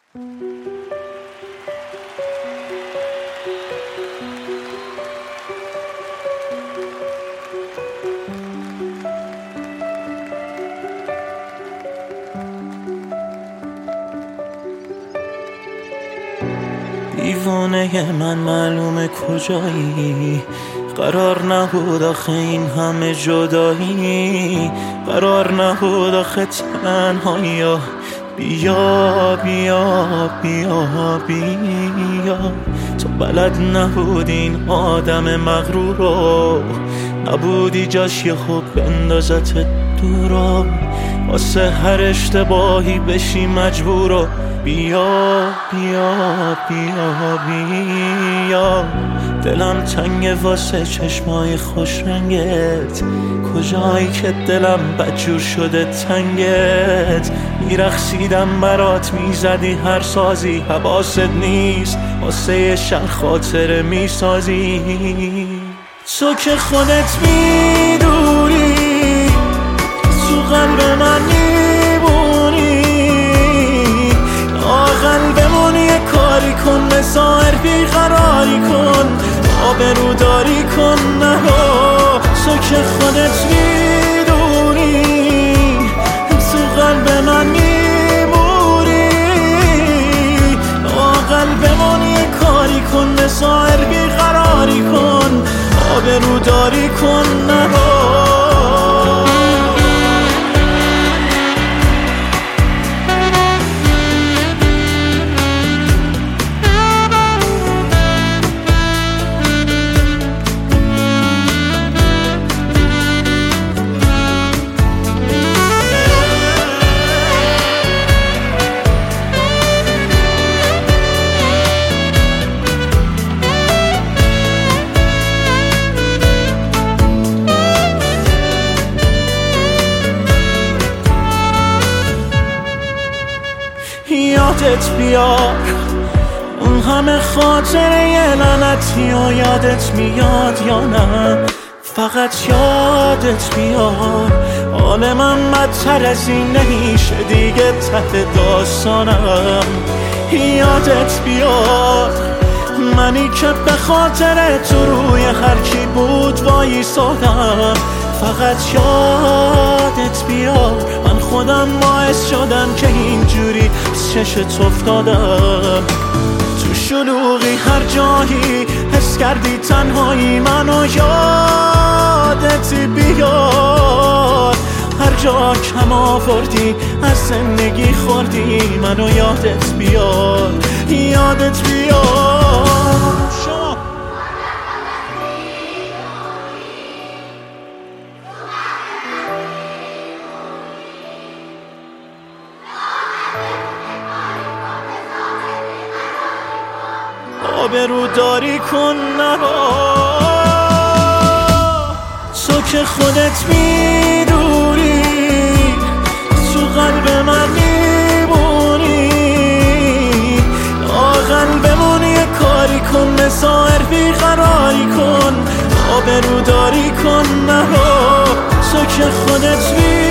دیوانه من معلومه کجایی، قرار نبود آخه این همه جدایی، قرار نبود آخه تنهایی. بیا بیا بیا بیا، تو بلد نبودی این آدم مغرور رو، نبودی جاش یه خوب بندازت دورا، واسه هر اشتباهی بشی مجبورو. بیا بیا بیا بیا، دلم تنگه واسه چشمای خوش رنگت، کجایی که دلم بدجور شده تنگت. میرخصیدم برات، میزدی هر سازی، حواست نیست واسه یه شهر خاطره میسازی. تو که خودت میدونی تو قلب من میبونی، قلبمون یه کاری کن، مسائر بیقراری کن، آبروداری کن نرو. تو که خودت میدونی تو قلب من میمونی، قلبمون یه کاری کن، مسائر بیقراری کن، آبروداری کن نرو. یادت بیار اون همه خاطره لعنتی و یادت میاد یا نه؟ فقط یادت بیار حال من بدتر از این نمیشه دیگه ته داستانم. یادت بیار منی که به خاطر تو روی هرکی بود وایسادم. فقط یادت بیار من خودم باعث شدم که اینجوری چشت افتادم. تو شلوغی هر جایی حس کردی تنهایی، منو یادت بیار هر جا کم آوردی از زندگی خوردی، منو یادت بیار یادت بیار. آبروداری کن نرو. تو که خودت میدونی تو قلب من میمونی، قلبمون یه کاری کن، مسائر بیقراری کن، آبروداری کن نرو. تو که خودت میدونی